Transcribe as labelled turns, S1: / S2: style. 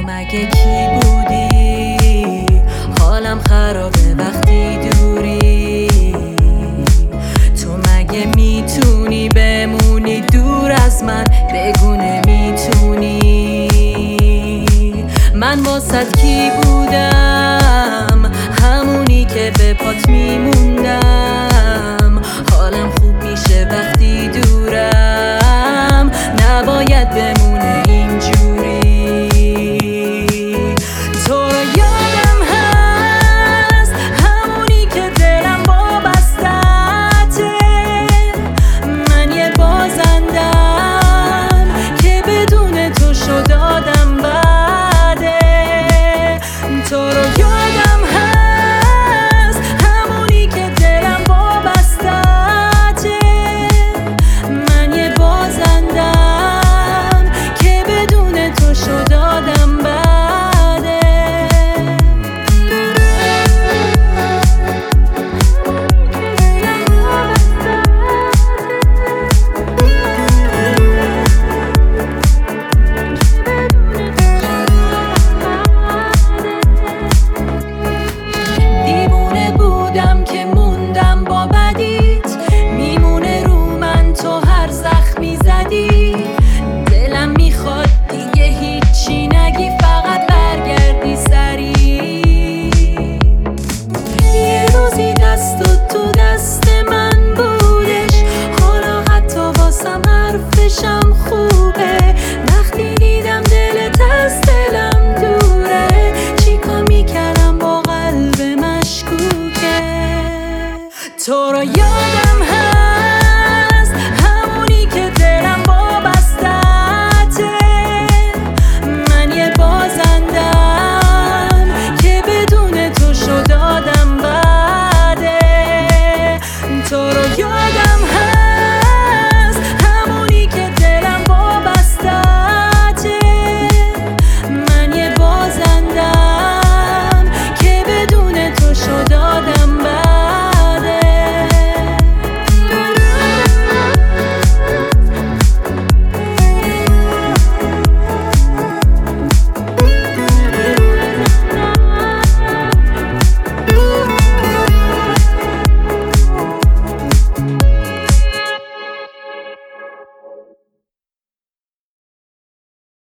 S1: مگه کی بودی؟ حالم خرابه وقتی دوری. تو مگه میتونی بمونی دور از من؟ بگو نمیتونی. من واسط کی بودم؟ همونی که به پات میموندم. حالم خوب میشه وقتی دورم، نباید بمونه اینجوری. تو رو یادم هست، همونی که دلم وابسته‌ته. من یه بازندم که بدون تو شد آدم بده. تو رو یادم هست، همونی که دلم وابسته‌ته. من یه بازندم که بدون تو شد آدم بده. دیوونه بودم که موندم با بدیت، میمونه رو من تو هر زخمی زدی. دلم میخواد دیگه هیچی نگی، فقط برگردی سری. یه روزی دستت تو دست من بودش، حالا حتی واسم حرفشم خوبه. وقتی دیدم دلت از دلم دوره، چیکار میکردم با قلب مشکوکه. تو رو یادم